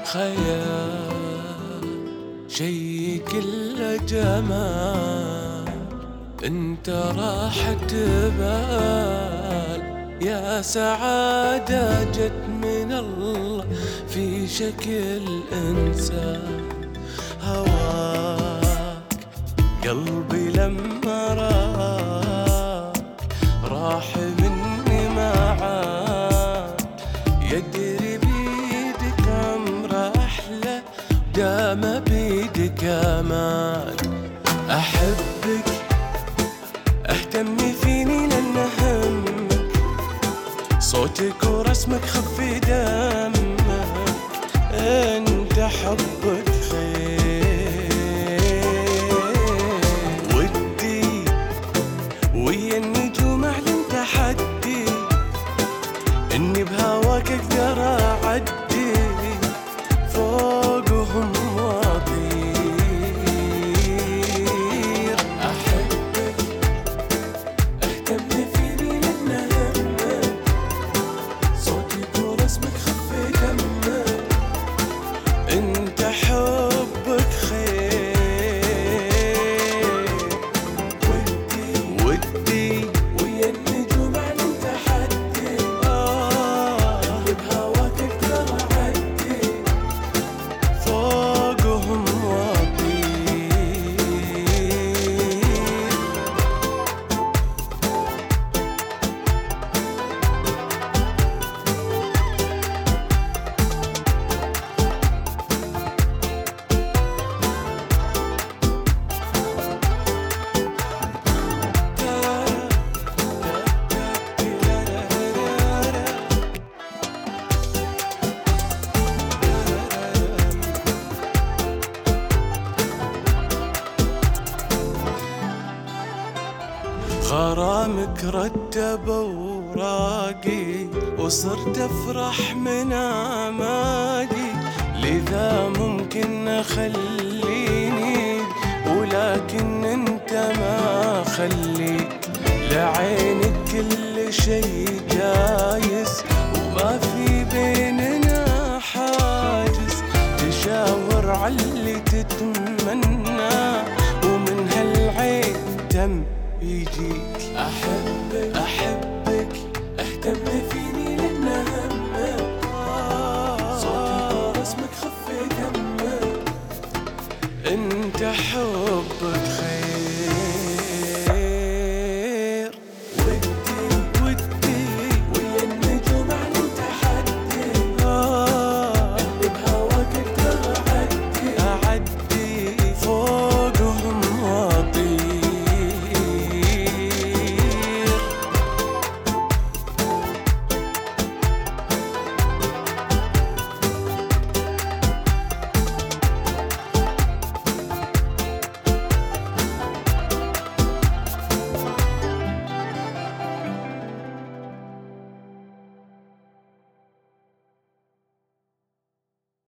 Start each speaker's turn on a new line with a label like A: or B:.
A: خيال شي كله جمال، انت راحة بال يا سعادة جت من الله في شكل إنسان. هواك قلبي لما راح مني ما عاد، يدري بيدك عمره أحلى دام بيدك أمان. أحبك اهتمي فيني لأن همك، صوتك ورسمك خفي دمك، انت حبك خير. ودي ويا النجوم اعلن تحدي، اني بهواك اقدر اعدي فوقهم واطير. احبك اهتمي فيني لأن همك، صوتك ورسمك خفي دمك، انت حبك خير. ودي ويا النجوم اعلن تحدي، بهواك اقدر اعدي فوقهم واطير. غرامك رتب اوراقي وصرت افرح من اعماقي، لذا ممكن اخليني ولكن انت ما خليك، لعينك كل شي جاي